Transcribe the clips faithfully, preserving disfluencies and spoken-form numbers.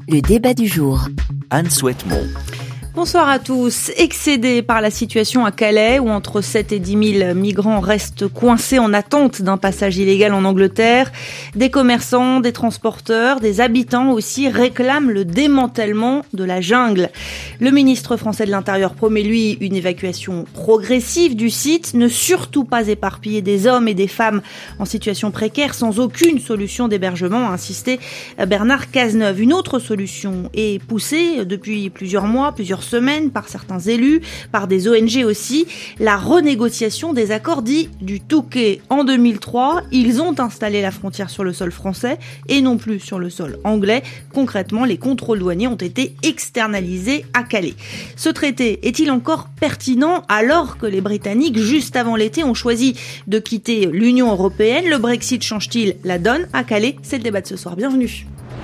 Le débat du jour. Anne Souhaitemont. Bonsoir à tous. Excédés par la situation à Calais, où entre sept et dix mille migrants restent coincés en attente d'un passage illégal en Angleterre, des commerçants, des transporteurs, des habitants aussi réclament le démantèlement de la jungle. Le ministre français de l'Intérieur promet, lui, une évacuation progressive du site, ne surtout pas éparpiller des hommes et des femmes en situation précaire sans aucune solution d'hébergement, a insisté Bernard Cazeneuve. Une autre solution est poussée depuis plusieurs mois, plusieurs semaines par certains élus, par des O N G aussi, la renégociation des accords dits du Touquet. En deux mille trois, ils ont installé la frontière sur le sol français et non plus sur le sol anglais. Concrètement, les contrôles douaniers ont été externalisés à Calais. Ce traité est-il encore pertinent alors que les Britanniques, juste avant l'été, ont choisi de quitter l'Union européenne? Le Brexit change-t-il la donne à Calais? C'est le débat de ce soir. Bienvenue.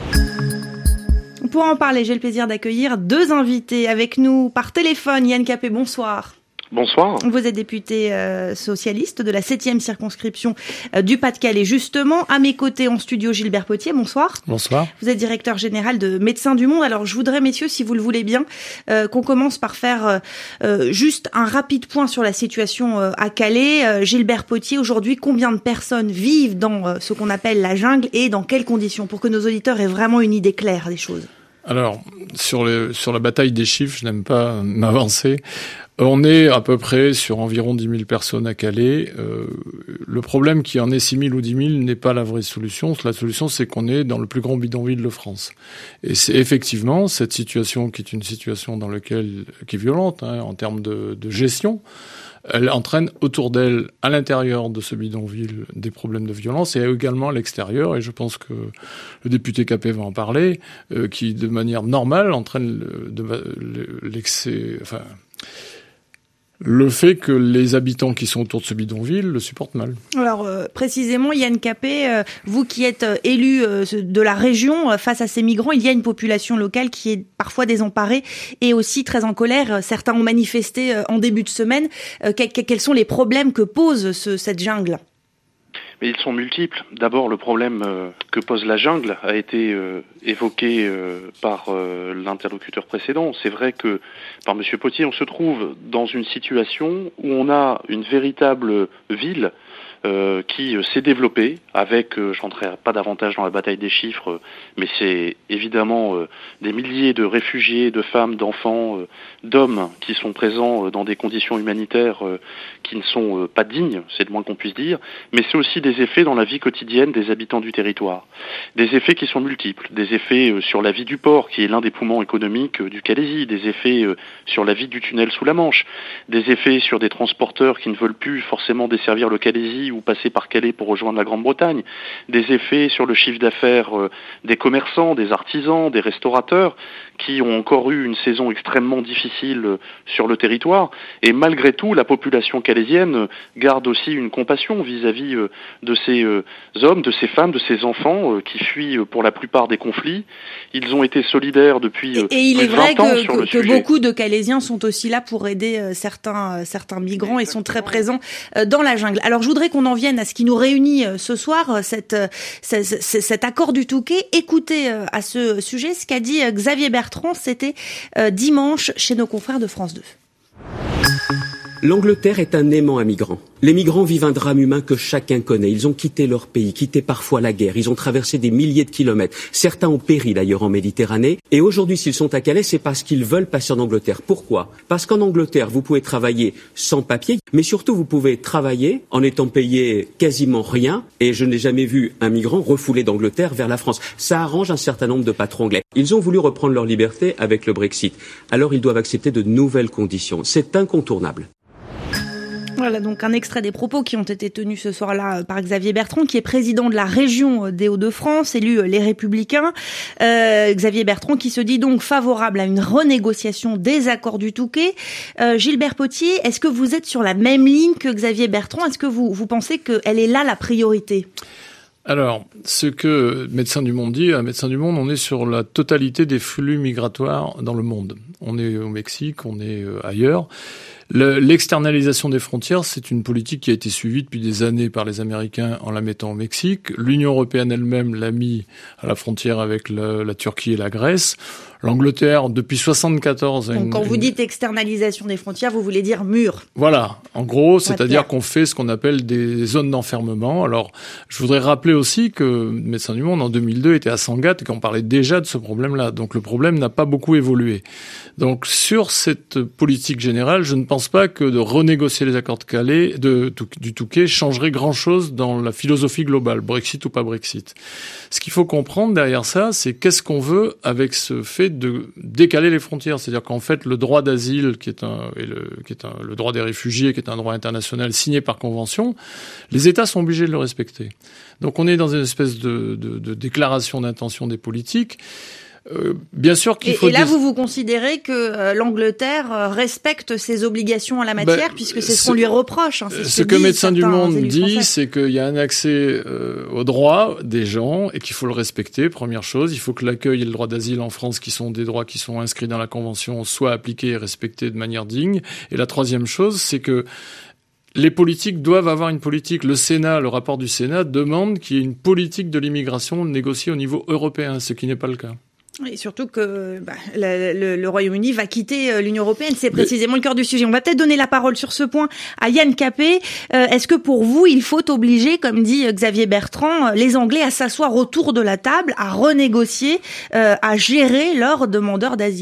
Pour en parler, j'ai le plaisir d'accueillir deux invités avec nous par téléphone. Yann Capet, bonsoir. Bonsoir. Vous êtes député euh, socialiste de la septième circonscription euh, du Pas-de-Calais, justement. À mes côtés en studio, Gilbert Potier, bonsoir. Bonsoir. Vous êtes directeur général de Médecins du Monde. Alors, je voudrais, messieurs, si vous le voulez bien, euh, qu'on commence par faire euh, euh, juste un rapide point sur la situation euh, à Calais. Euh, Gilbert Potier, aujourd'hui, combien de personnes vivent dans euh, ce qu'on appelle la jungle et dans quelles conditions, pour que nos auditeurs aient vraiment une idée claire des choses? Alors, sur, le, sur la bataille des chiffres, je n'aime pas m'avancer. On est à peu près sur environ dix mille personnes à Calais. Euh, le problème qu'il y en ait six mille ou dix mille n'est pas la vraie solution. La solution, c'est qu'on est dans le plus grand bidonville de France. Et c'est effectivement cette situation qui est une situation dans laquelle, qui est violente, hein, en termes de, de gestion. Elle entraîne autour d'elle, à l'intérieur de ce bidonville, des problèmes de violence et également à l'extérieur. Et je pense que le député Capet va en parler, euh, qui, de manière normale, entraîne le, de, l'excès, enfin, le fait que les habitants qui sont autour de ce bidonville le supportent mal. Alors, euh, précisément, Yann Capet, euh, vous qui êtes euh, élu euh, de la région, euh, face à ces migrants, il y a une population locale qui est parfois désemparée et aussi très en colère. Certains ont manifesté euh, en début de semaine. Euh, que, que, quels sont les problèmes que pose ce, cette jungle ? Mais ils sont multiples. D'abord, le problème euh, que pose la jungle a été euh, évoqué euh, par euh, l'interlocuteur précédent. C'est vrai que, par Monsieur Potier, on se trouve dans une situation où on a une véritable ville euh, qui euh, s'est développée avec, euh, je rentrerai pas davantage dans la bataille des chiffres, euh, mais c'est évidemment euh, des milliers de réfugiés, de femmes, d'enfants, euh, d'hommes qui sont présents euh, dans des conditions humanitaires euh, qui ne sont euh, pas dignes, c'est le moins qu'on puisse dire, mais c'est aussi des effets dans la vie quotidienne des habitants du territoire. Des effets qui sont multiples, des effets euh, sur la vie du port, qui est l'un des poumons économiques euh, du Calaisis, des effets euh, sur la vie du tunnel sous la Manche, des effets sur des transporteurs qui ne veulent plus forcément desservir le Calaisis ou passer par Calais pour rejoindre la Grande-Bretagne, des effets sur le chiffre d'affaires euh, des commerçants, des artisans, des restaurateurs, qui ont encore eu une saison extrêmement difficile euh, sur le territoire, et malgré tout, la population calaisienne euh, garde aussi une compassion vis-à-vis euh, de ces euh, hommes, de ces femmes, de ces enfants euh, qui fuient euh, pour la plupart des conflits. Ils ont été solidaires depuis euh, et, et il plus est de vrai vingt ans que, sur que, le que sujet. beaucoup de Calaisiens sont aussi là pour aider euh, certains, euh, certains migrants. Exactement. Et sont très présents euh, dans la jungle. Alors je voudrais qu'on en vienne à ce qui nous réunit euh, ce soir, euh, cette, euh, c- c- cet accord du Touquet. Écoutez euh, à ce sujet ce qu'a dit euh, Xavier Bertrand, c'était euh, dimanche chez nos confrères de France deux. L'Angleterre est un aimant à migrants. Les migrants vivent un drame humain que chacun connaît. Ils ont quitté leur pays, quitté parfois la guerre. Ils ont traversé des milliers de kilomètres. Certains ont péri d'ailleurs en Méditerranée. Et aujourd'hui, s'ils sont à Calais, c'est parce qu'ils veulent passer en Angleterre. Pourquoi ? Parce qu'en Angleterre, vous pouvez travailler sans papier, mais surtout, vous pouvez travailler en étant payé quasiment rien. Et je n'ai jamais vu un migrant refoulé d'Angleterre vers la France. Ça arrange un certain nombre de patrons anglais. Ils ont voulu reprendre leur liberté avec le Brexit. Alors, ils doivent accepter de nouvelles conditions. C'est incontournable. Voilà donc un extrait des propos qui ont été tenus ce soir-là par Xavier Bertrand, qui est président de la région des Hauts-de-France, élu Les Républicains. Euh, Xavier Bertrand qui se dit donc favorable à une renégociation des accords du Touquet. Euh, Gilbert Potier, est-ce que vous êtes sur la même ligne que Xavier Bertrand ? Est-ce que vous, vous pensez qu'elle est là la priorité ? Alors, ce que Médecins du Monde dit, à Médecins du Monde, on est sur la totalité des flux migratoires dans le monde. On est au Mexique, on est ailleurs. Le, l'externalisation des frontières, c'est une politique qui a été suivie depuis des années par les Américains en la mettant au Mexique. L'Union européenne elle-même l'a mis à la frontière avec le, la Turquie et la Grèce. L'Angleterre, depuis soixante-quatorze... Donc, une, quand vous une... dites externalisation des frontières, vous voulez dire mur. Voilà. En gros, c'est-à-dire qu'on fait ce qu'on appelle des zones d'enfermement. Alors, je voudrais rappeler aussi que Médecins du Monde, en deux mille deux, était à Sangatte et qu'on parlait déjà de ce problème-là. Donc, le problème n'a pas beaucoup évolué. Donc, sur cette politique générale, je ne pense pas que de renégocier les accords de Calais, de, du Touquet, changerait grand-chose dans la philosophie globale, Brexit ou pas Brexit. Ce qu'il faut comprendre derrière ça, c'est qu'est-ce qu'on veut avec ce fait de décaler les frontières. C'est-à-dire qu'en fait, le droit d'asile, qui est un, et le, qui est un, le droit des réfugiés, qui est un droit international signé par convention, les États sont obligés de le respecter. Donc on est dans une espèce de, de, de déclaration d'intention des politiques. Euh, bien sûr qu'il et, faut... Et là, des... vous vous considérez que euh, l'Angleterre euh, respecte ses obligations en la matière, ben, puisque c'est ce qu'on lui reproche. Hein, c'est ce, ce que, que Médecins du Monde dit, français. c'est qu'il y a un accès euh, aux droits des gens et qu'il faut le respecter, première chose. Il faut que l'accueil et le droit d'asile en France, qui sont des droits qui sont inscrits dans la Convention, soient appliqués et respectés de manière digne. Et la troisième chose, c'est que les politiques doivent avoir une politique. Le Sénat, le rapport du Sénat demande qu'il y ait une politique de l'immigration négociée au niveau européen, ce qui n'est pas le cas. Et surtout que bah, le, le, le Royaume-Uni va quitter l'Union européenne, c'est précisément Mais... le cœur du sujet. On va peut-être donner la parole sur ce point à Yann Capet. Euh, est-ce que pour vous, il faut obliger, comme dit Xavier Bertrand, les Anglais à s'asseoir autour de la table, à renégocier, euh, à gérer leurs demandeurs d'asile ?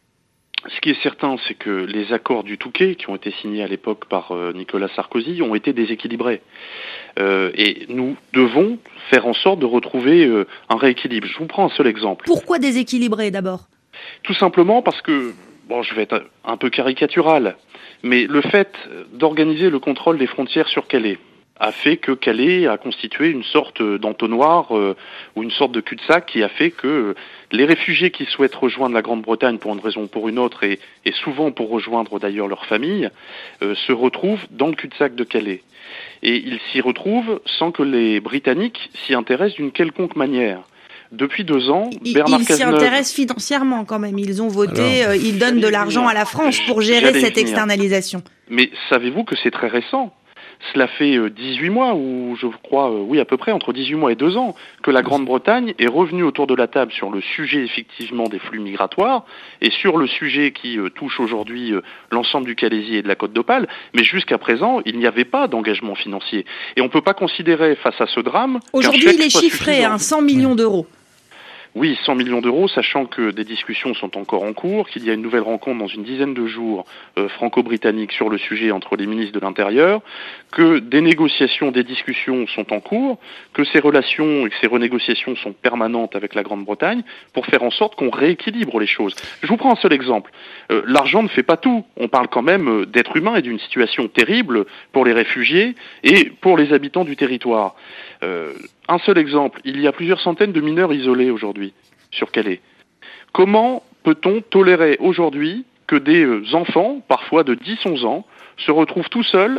Ce qui est certain, c'est que les accords du Touquet, qui ont été signés à l'époque par euh, Nicolas Sarkozy, ont été déséquilibrés. Euh, et nous devons faire en sorte de retrouver euh, un rééquilibre. Je vous prends un seul exemple. Pourquoi déséquilibré d'abord ? Tout simplement parce que, bon, je vais être un peu caricatural, mais le fait d'organiser le contrôle des frontières sur Calais a fait que Calais a constitué une sorte d'entonnoir euh, ou une sorte de cul-de-sac qui a fait que les réfugiés qui souhaitent rejoindre la Grande-Bretagne pour une raison ou pour une autre, et, et souvent pour rejoindre d'ailleurs leur famille, euh, se retrouvent dans le cul-de-sac de Calais. Et ils s'y retrouvent sans que les Britanniques s'y intéressent d'une quelconque manière. Depuis deux ans, ils, Bernard Ils Cazeneuve... s'y intéressent financièrement quand même. Ils ont voté, Alors, euh, ils donnent de l'argent à la France pour gérer cette venir. externalisation. Mais savez-vous que c'est très récent ? Cela fait dix-huit mois, ou je crois, oui à peu près, entre dix-huit mois et deux ans, que la Grande-Bretagne est revenue autour de la table sur le sujet effectivement des flux migratoires et sur le sujet qui euh, touche aujourd'hui euh, l'ensemble du Calaisis et de la Côte d'Opale, mais jusqu'à présent, il n'y avait pas d'engagement financier. Et on ne peut pas considérer face à ce drame... Aujourd'hui, il est chiffré à cent millions d'euros. Oui, cent millions d'euros, sachant que des discussions sont encore en cours, qu'il y a une nouvelle rencontre dans une dizaine de jours euh, franco-britannique sur le sujet entre les ministres de l'Intérieur, que des négociations, des discussions sont en cours, que ces relations et que ces renégociations sont permanentes avec la Grande-Bretagne pour faire en sorte qu'on rééquilibre les choses. Je vous prends un seul exemple. Euh, l'argent ne fait pas tout. On parle quand même d'êtres humains et d'une situation terrible pour les réfugiés et pour les habitants du territoire. Euh, un seul exemple, il y a plusieurs centaines de mineurs isolés aujourd'hui sur Calais. Comment peut-on tolérer aujourd'hui que des enfants, parfois de dix à onze ans, se retrouvent tout seuls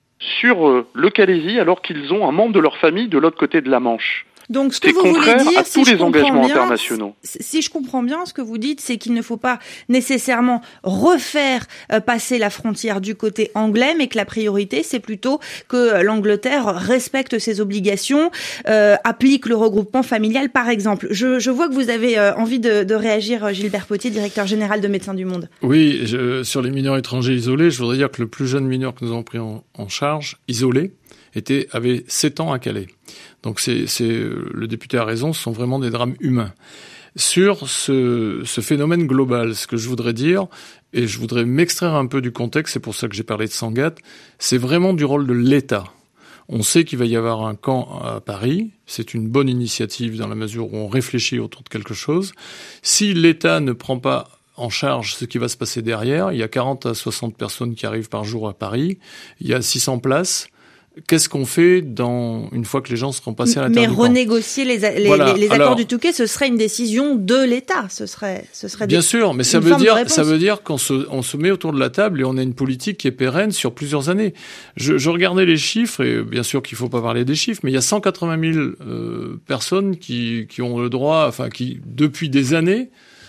sur le Calaisis alors qu'ils ont un membre de leur famille de l'autre côté de la Manche ? Donc, ce que c'est vous contraire voulez dire, à si tous je les engagements bien, internationaux. Si je comprends bien, ce que vous dites, c'est qu'il ne faut pas nécessairement refaire euh, passer la frontière du côté anglais, mais que la priorité, c'est plutôt que l'Angleterre respecte ses obligations, euh, applique le regroupement familial, par exemple. Je, je vois que vous avez euh, envie de, de réagir, Gilbert Potier, directeur général de Médecins du Monde. Oui, je, sur les mineurs étrangers isolés, je voudrais dire que le plus jeune mineur que nous avons pris en, en charge, isolé, était, avait sept ans à Calais. Donc c'est, c'est, le député a raison, ce sont vraiment des drames humains. Sur ce, ce phénomène global, ce que je voudrais dire, et je voudrais m'extraire un peu du contexte, c'est pour ça que j'ai parlé de Sangatte, c'est vraiment du rôle de l'État. On sait qu'il va y avoir un camp à Paris, c'est une bonne initiative dans la mesure où on réfléchit autour de quelque chose. Si l'État ne prend pas en charge ce qui va se passer derrière, il y a quarante à soixante personnes qui arrivent par jour à Paris, il y a six cents places. Qu'est-ce qu'on fait dans une fois que les gens seront passés à l'intérieur du camp ? Mais renégocier les, les, voilà. les, les accords Alors, du Touquet, ce serait une décision de l'État. Ce serait, ce serait bien des, sûr, mais ça veut dire, ça veut dire qu'on se, on se met autour de la table et on a une politique qui est pérenne sur plusieurs années. Je, je regardais les chiffres et bien sûr qu'il faut pas parler des chiffres, mais il y a cent quatre-vingt mille euh, personnes qui, qui ont le droit, enfin qui depuis des années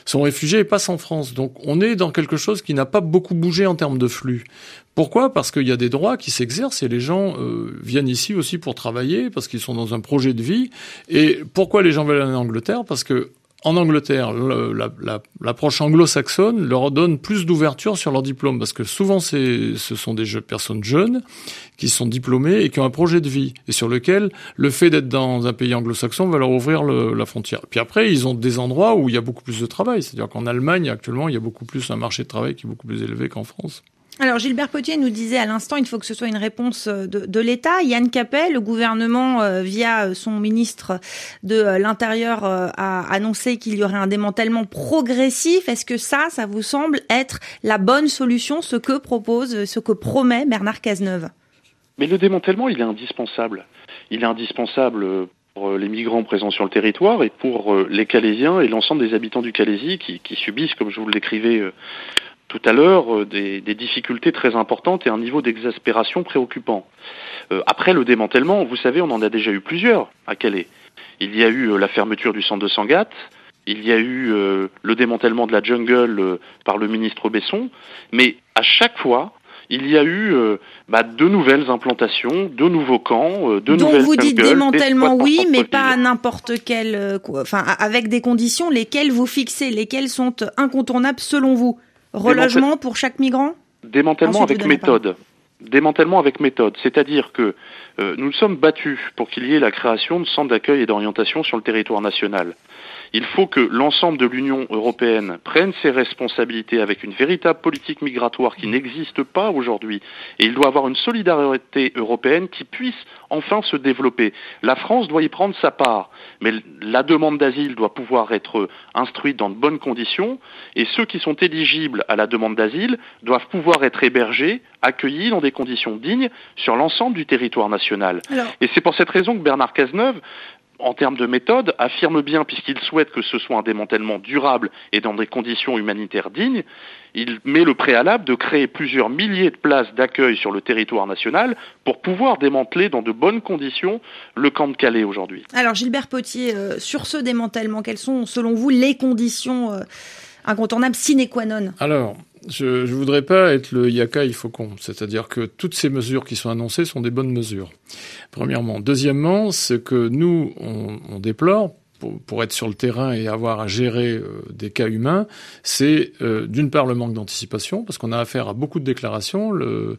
sont réfugiés et passent en France. Donc on est dans quelque chose qui n'a pas beaucoup bougé en termes de flux. Pourquoi ? Parce qu'il y a des droits qui s'exercent et les gens euh, viennent ici aussi pour travailler, parce qu'ils sont dans un projet de vie. Et pourquoi les gens veulent aller en Angleterre ? Parce que en Angleterre, le, la, la, l'approche anglo-saxonne leur donne plus d'ouverture sur leur diplôme, parce que souvent c'est, ce sont des jeunes, personnes jeunes qui sont diplômées et qui ont un projet de vie, et sur lequel le fait d'être dans un pays anglo-saxon va leur ouvrir le, la frontière. Puis après, ils ont des endroits où il y a beaucoup plus de travail, c'est-à-dire qu'en Allemagne, actuellement, il y a beaucoup plus un marché de travail qui est beaucoup plus élevé qu'en France. Alors Gilbert Potier nous disait à l'instant, il faut que ce soit une réponse de, de l'État. Yann Capet, le gouvernement, euh, via son ministre de euh, l'Intérieur, euh, a annoncé qu'il y aurait un démantèlement progressif. Est-ce que ça, ça vous semble être la bonne solution, ce que propose, ce que promet Bernard Cazeneuve ? Mais le démantèlement, il est indispensable. Il est indispensable pour les migrants présents sur le territoire et pour les Calaisiens et l'ensemble des habitants du Calaisis qui, qui subissent, comme je vous l'écrivais tout à l'heure, des, des difficultés très importantes et un niveau d'exaspération préoccupant. Euh, après le démantèlement, vous savez, on en a déjà eu plusieurs à Calais. Il y a eu euh, la fermeture du centre de Sangatte, il y a eu euh, le démantèlement de la jungle euh, par le ministre Besson, mais à chaque fois, il y a eu euh, bah, de nouvelles implantations, de nouveaux camps, euh, de Donc nouvelles vous dites jungles, démantèlement, oui, mais pas à n'importe quel, euh, enfin avec des conditions, lesquelles vous fixez, lesquelles sont incontournables selon vous. Relogement pour chaque migrant ? Démantèlement avec méthode. Démantèlement avec méthode. C'est-à-dire que euh, nous nous sommes battus pour qu'il y ait la création de centres d'accueil et d'orientation sur le territoire national. Il faut que l'ensemble de l'Union européenne prenne ses responsabilités avec une véritable politique migratoire qui n'existe pas aujourd'hui. Et il doit y avoir une solidarité européenne qui puisse enfin se développer. La France doit y prendre sa part, mais la demande d'asile doit pouvoir être instruite dans de bonnes conditions, et ceux qui sont éligibles à la demande d'asile doivent pouvoir être hébergés, accueillis dans des conditions dignes sur l'ensemble du territoire national. Alors... Et c'est pour cette raison que Bernard Cazeneuve, en termes de méthode, affirme bien, puisqu'il souhaite que ce soit un démantèlement durable et dans des conditions humanitaires dignes, il met le préalable de créer plusieurs milliers de places d'accueil sur le territoire national pour pouvoir démanteler dans de bonnes conditions le camp de Calais aujourd'hui. Alors Gilbert Potier, euh, sur ce démantèlement, quelles sont selon vous les conditions euh, incontournables sine qua non ? Alors, je ne voudrais pas être le yaka il faut qu'on, c'est-à-dire que toutes ces mesures qui sont annoncées sont des bonnes mesures. Premièrement. Deuxièmement, ce que nous, on, on déplore, pour, pour être sur le terrain et avoir à gérer euh, des cas humains, c'est euh, d'une part le manque d'anticipation, parce qu'on a affaire à beaucoup de déclarations. Le...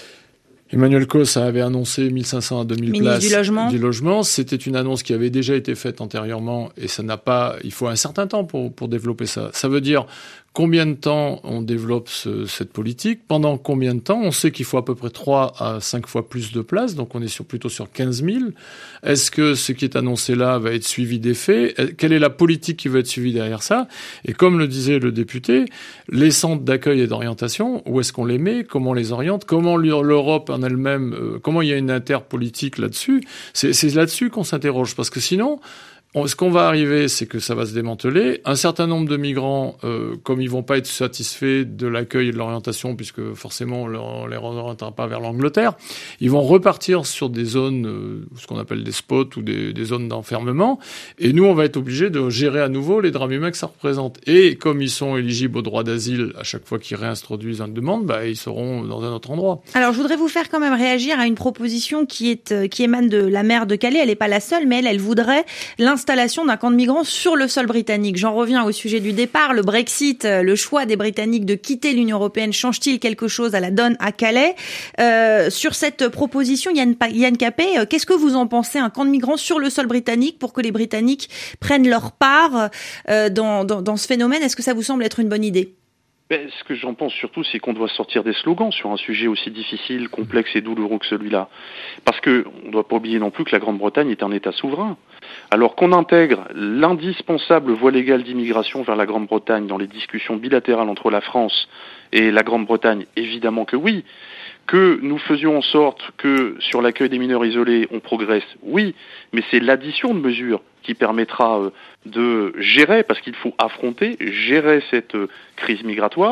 Emmanuel Cos avait annoncé mille cinq cents à deux mille Ministre places du logement. du logement. C'était une annonce qui avait déjà été faite antérieurement et ça n'a pas, il faut un certain temps pour, pour développer ça. Ça veut dire combien de temps on développe ce, cette politique, pendant combien de temps. On sait qu'il faut à peu près trois à cinq fois plus de places, donc on est sur, plutôt sur quinze mille. Est-ce que ce qui est annoncé là va être suivi des faits ? Quelle est la politique qui va être suivie derrière ça ? Et comme le disait le député, les centres d'accueil et d'orientation, où est-ce qu'on les met ? Comment on les oriente ? Comment l'Europe en elle-même, euh, comment il y a une interpolitique là-dessus ? C'est, c'est là-dessus qu'on s'interroge, parce que sinon... Ce qu'on va arriver, c'est que ça va se démanteler. Un certain nombre de migrants, euh, comme ils vont pas être satisfaits de l'accueil et de l'orientation, puisque forcément on les orientera pas vers l'Angleterre, ils vont repartir sur des zones, euh, ce qu'on appelle des spots ou des, des zones d'enfermement. Et nous, on va être obligés de gérer à nouveau les drames humains que ça représente. Et comme ils sont éligibles au droit d'asile à chaque fois qu'ils réintroduisent une demande, bah, ils seront dans un autre endroit. Alors, je voudrais vous faire quand même réagir à une proposition qui est qui émane de la maire de Calais. Elle n'est pas la seule, mais elle, elle voudrait l'installation L'installation d'un camp de migrants sur le sol britannique. J'en reviens au sujet du départ. Le Brexit, le choix des Britanniques de quitter l'Union européenne, change-t-il quelque chose à la donne à Calais ? euh, Sur cette proposition, Yann, Yann Capet, qu'est-ce que vous en pensez ? Un camp de migrants sur le sol britannique pour que les Britanniques prennent leur part euh, dans, dans, dans ce phénomène. Est-ce que ça vous semble être une bonne idée ? Ben, ce que j'en pense surtout, c'est qu'on doit sortir des slogans sur un sujet aussi difficile, complexe et douloureux que celui-là. Parce que on ne doit pas oublier non plus que la Grande-Bretagne est un État souverain. Alors qu'on intègre l'indispensable voie légale d'immigration vers la Grande-Bretagne dans les discussions bilatérales entre la France et la Grande-Bretagne, évidemment que oui. Que nous faisions en sorte que sur l'accueil des mineurs isolés, on progresse, oui, mais c'est l'addition de mesures qui permettra de gérer, parce qu'il faut affronter, gérer cette crise migratoire,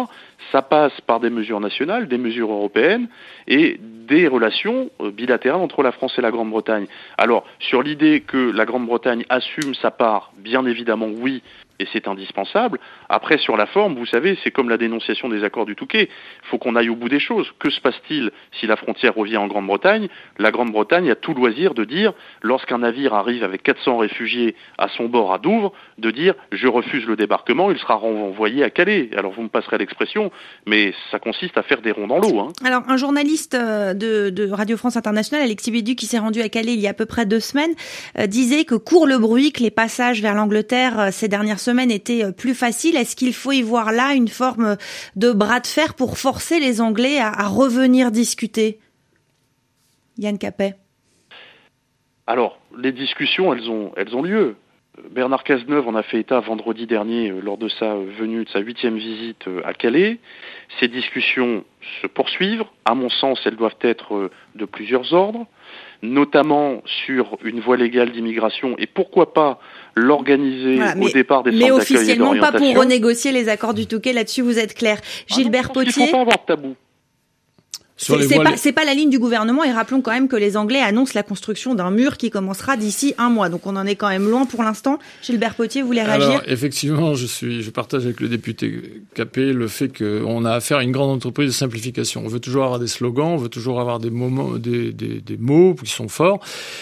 Ça passe par des mesures nationales, des mesures européennes et des relations bilatérales entre la France et la Grande-Bretagne. Alors, sur l'idée que la Grande-Bretagne assume sa part, bien évidemment oui, et c'est indispensable. Après, sur la forme, vous savez, c'est comme la dénonciation des accords du Touquet. Il faut qu'on aille au bout des choses. Que se passe-t-il si la frontière revient en Grande-Bretagne ? La Grande-Bretagne a tout loisir de dire, lorsqu'un navire arrive avec quatre cents réfugiés à son bord à Douvres, de dire « je refuse le débarquement, il sera renvoyé à Calais ». Alors vous me passerez l'expression, mais ça consiste à faire des ronds dans l'eau. Hein. Alors un journaliste de, de Radio France Internationale, Alexis Bédu, qui s'est rendu à Calais il y a à peu près deux semaines, euh, disait que court le bruit que les passages vers l'Angleterre euh, ces dernières semaine était plus facile. Est-ce qu'il faut y voir là une forme de bras de fer pour forcer les Anglais à, à revenir discuter ? Yann Capet. Alors, les discussions, elles ont, elles ont lieu. Bernard Cazeneuve en a fait état vendredi dernier lors de sa venue, de sa huitième visite à Calais. Ces discussions se poursuivent. À mon sens, elles doivent être de plusieurs ordres, notamment sur une voie légale d'immigration et pourquoi pas l'organiser voilà, mais, au départ des centres d'accueil et d'orientation. Mais officiellement pas pour renégocier les accords du Touquet, là-dessus vous êtes clair. Gilbert ah non, Potier. Il ne faut pas avoir de tabou. C'est, c'est, pas, c'est pas la ligne du gouvernement et rappelons quand même que les Anglais annoncent la construction d'un mur qui commencera d'ici un mois. Donc on en est quand même loin pour l'instant. Gilbert Potier, vous voulez réagir ? Alors effectivement, je suis, je partage avec le député Capet le fait qu'on a affaire à une grande entreprise de simplification. On veut toujours avoir des slogans, on veut toujours avoir des moments, des, des, des mots qui sont forts.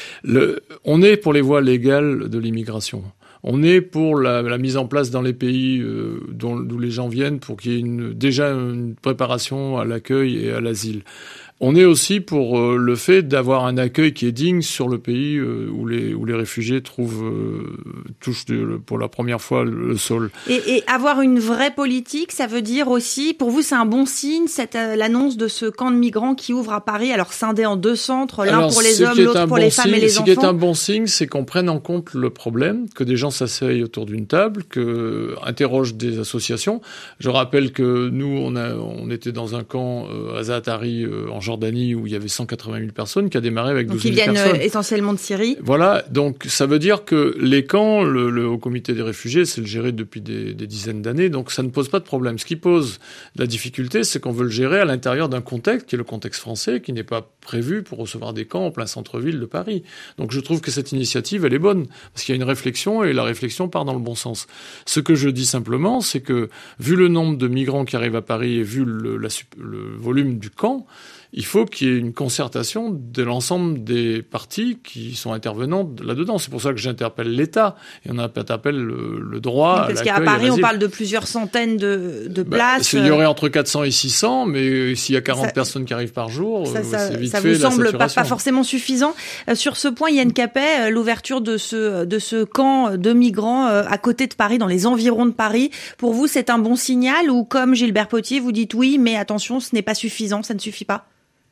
Le, on est pour les voies légales de l'immigration. On est pour la, la mise en place dans les pays euh, dont, d'où les gens viennent pour qu'il y ait une, déjà une préparation à l'accueil et à l'asile. On est aussi pour euh, le fait d'avoir un accueil qui est digne sur le pays euh, où les où les réfugiés trouvent euh, touchent de, pour la première fois le, le sol. Et, et avoir une vraie politique, ça veut dire aussi, pour vous, c'est un bon signe cette euh, l'annonce de ce camp de migrants qui ouvre à Paris, alors scindé en deux centres, l'un alors, pour les hommes, l'autre pour bon les femmes signe, et les ce enfants. Ce qui est un bon signe, c'est qu'on prenne en compte le problème, que des gens s'asseyent autour d'une table, que interrogent des associations. Je rappelle que nous, on a on était dans un camp euh, à Zaatari euh, en Jordanie où il y avait cent quatre-vingt mille personnes qui a démarré avec douze mille personnes. Donc ils viennent essentiellement de Syrie. Voilà, donc ça veut dire que les camps, le, le Haut Comité des réfugiés, c'est le gérer depuis des, des dizaines d'années, donc ça ne pose pas de problème. Ce qui pose la difficulté, c'est qu'on veut le gérer à l'intérieur d'un contexte qui est le contexte français, qui n'est pas prévu pour recevoir des camps en plein centre-ville de Paris. Donc je trouve que cette initiative, elle est bonne, parce qu'il y a une réflexion et la réflexion part dans le bon sens. Ce que je dis simplement, c'est que vu le nombre de migrants qui arrivent à Paris et vu le, la, le volume du camp, il faut qu'il y ait une concertation de l'ensemble des parties qui sont intervenantes là-dedans. C'est pour ça que j'interpelle l'État et on interpelle le, le droit à l'accueil. Parce qu'à Paris, on parle de plusieurs centaines de, de bah, places. Il y aurait entre quatre cents et six cents, mais s'il y a quarante ça, personnes qui arrivent par jour, ça, ça, c'est vite ça fait vous semble la pas, pas forcément suffisant. Euh, sur ce point, Yann Capet, euh, l'ouverture de ce, de ce camp de migrants euh, à côté de Paris, dans les environs de Paris, pour vous, c'est un bon signal ou comme Gilbert Potier, vous dites oui, mais attention, ce n'est pas suffisant, ça ne suffit pas ?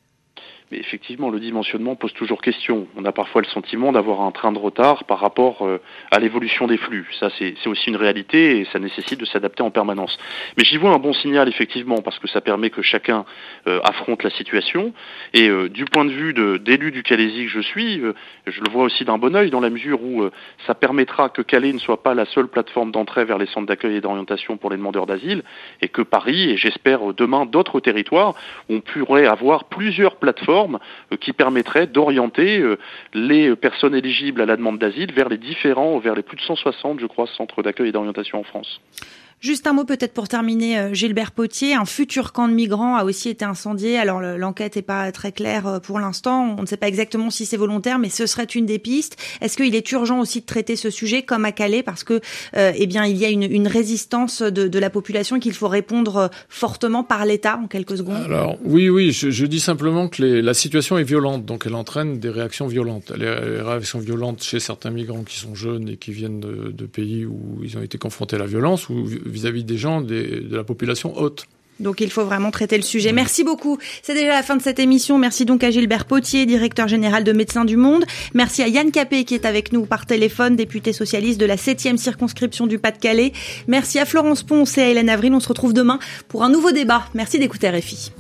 Mais effectivement, le dimensionnement pose toujours question. On a parfois le sentiment d'avoir un train de retard par rapport euh, à l'évolution des flux. Ça, c'est, c'est aussi une réalité et ça nécessite de s'adapter en permanence. Mais j'y vois un bon signal, effectivement, parce que ça permet que chacun euh, affronte la situation. Et euh, du point de vue de, d'élu du Calaisis que je suis, euh, je le vois aussi d'un bon œil dans la mesure où euh, ça permettra que Calais ne soit pas la seule plateforme d'entrée vers les centres d'accueil et d'orientation pour les demandeurs d'asile et que Paris, et j'espère demain d'autres territoires, on pourrait avoir plusieurs plateformes qui permettrait d'orienter les personnes éligibles à la demande d'asile vers les différents, vers les plus de cent soixante, je crois, centres d'accueil et d'orientation en France. Juste un mot peut-être pour terminer, Gilbert Potier, un futur camp de migrants a aussi été incendié. Alors l'enquête n'est pas très claire pour l'instant, on ne sait pas exactement si c'est volontaire, mais ce serait une des pistes. Est-ce qu'il est urgent aussi de traiter ce sujet comme à Calais parce que euh, eh bien il y a une, une résistance de, de la population et qu'il faut répondre fortement par l'État en quelques secondes? Alors oui, oui, je, je dis simplement que les, la situation est violente, donc elle entraîne des réactions violentes. Les, les réactions violentes chez certains migrants qui sont jeunes et qui viennent de, de pays où ils ont été confrontés à la violence ou vis-à-vis des gens des, de la population haute. Donc il faut vraiment traiter le sujet. Merci beaucoup. C'est déjà la fin de cette émission. Merci donc à Gilbert Potier, directeur général de Médecins du Monde. Merci à Yann Capet qui est avec nous par téléphone, député socialiste de la septième circonscription du Pas-de-Calais. Merci à Florence Ponce et à Hélène Avril. On se retrouve demain pour un nouveau débat. Merci d'écouter R F I.